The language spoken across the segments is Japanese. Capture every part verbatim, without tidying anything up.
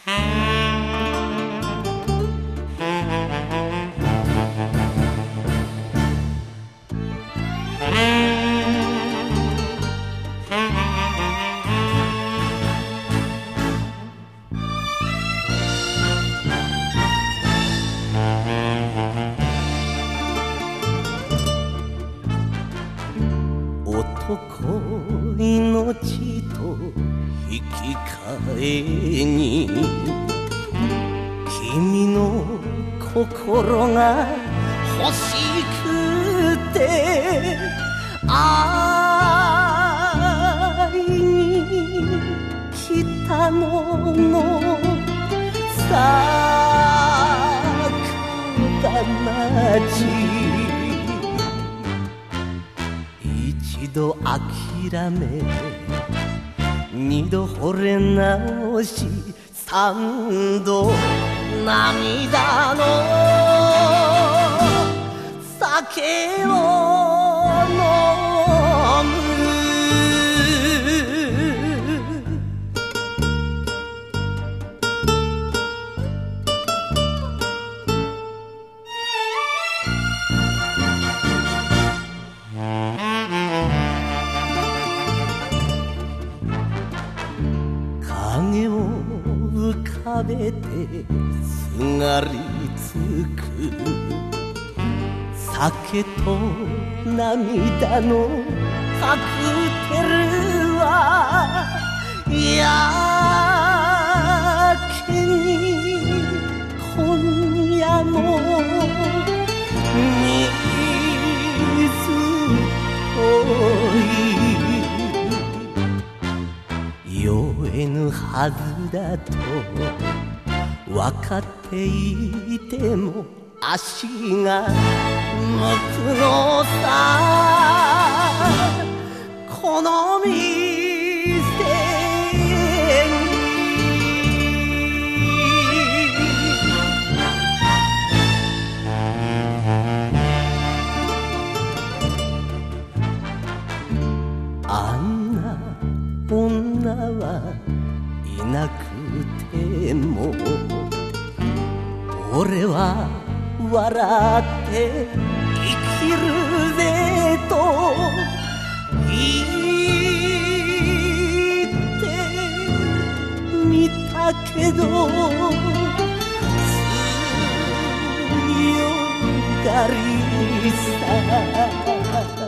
男命と引き換えに君の心が欲しくて会いに来たのの桜町一度諦め二度惚れ直し三度涙の酒を飲む影を浮かべてすがりつく酒と涙のカクテルはやけに今夜も水とい酔えぬはずだと分かっていても足が向くのさこの店にあんな女はいなくても俺は笑って生きるぜと言ってみたけど強がりさ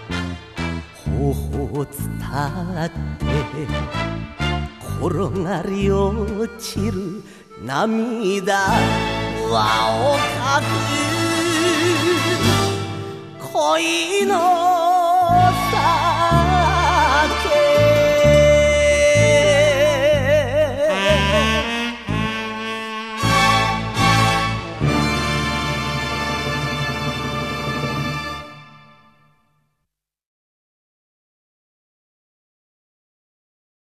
頬を伝って転がり落ちる涙輪をかく恋の